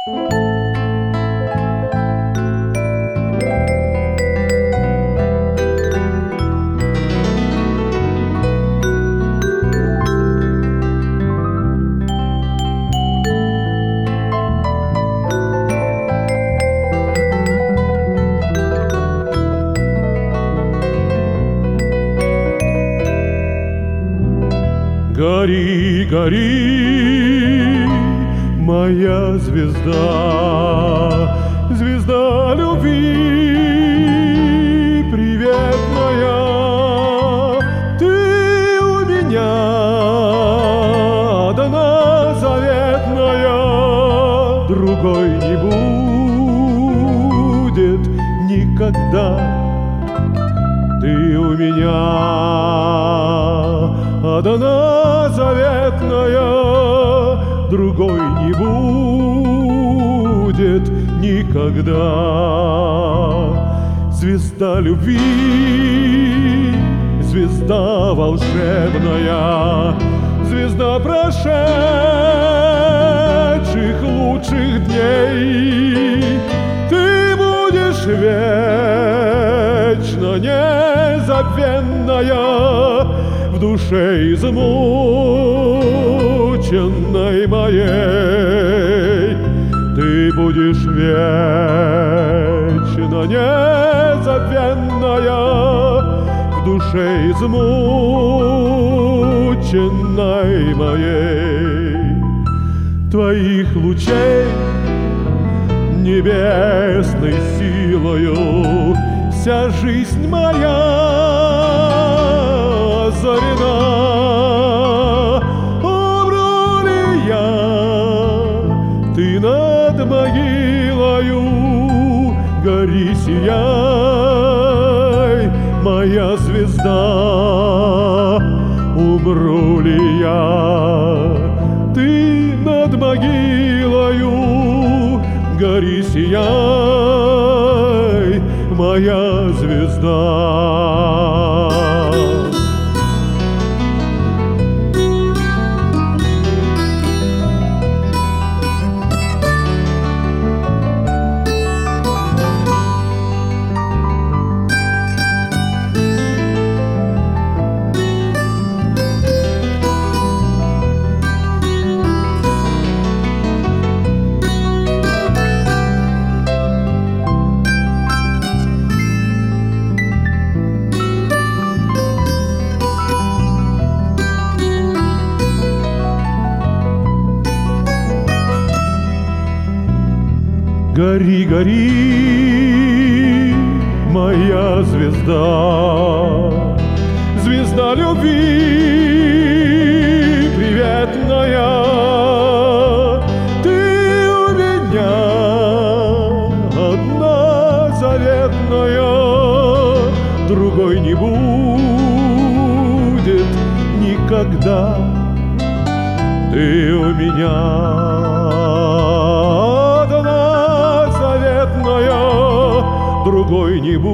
Гори, гори, моя звезда, звезда любви, приветная. Ты у меня одна заветная, другой не будет никогда. Ты у меня одна заветная, другой не будет никогда. Звезда любви, звезда волшебная, звезда прошедших лучших дней. Ты будешь вечно незабвенная в душе измученной моей. Ты будешь вечно незабвенная в душе измученной моей. Твоих лучей небесной силою вся жизнь моя озарена. Умру ли я, ты над могилою, гори, сияй, моя звезда. Умру ли я, ты над могилою, гори, сияй, моя звезда. Гори, гори, моя звезда, звезда любви, приветная. Ты у меня одна заветная, другой не будет никогда. Ты у меня другой не будет